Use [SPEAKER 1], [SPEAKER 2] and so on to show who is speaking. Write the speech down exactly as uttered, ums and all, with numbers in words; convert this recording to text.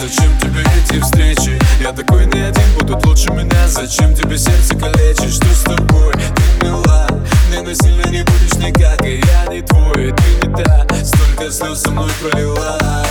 [SPEAKER 1] Зачем тебе эти встречи? Я такой не один, будут лучше меня. Зачем тебе сердце калечить? Что с тобой? Ты мила, мне насильно не будешь никак. И я не твой, ты не та. Столько слез со мной пролила.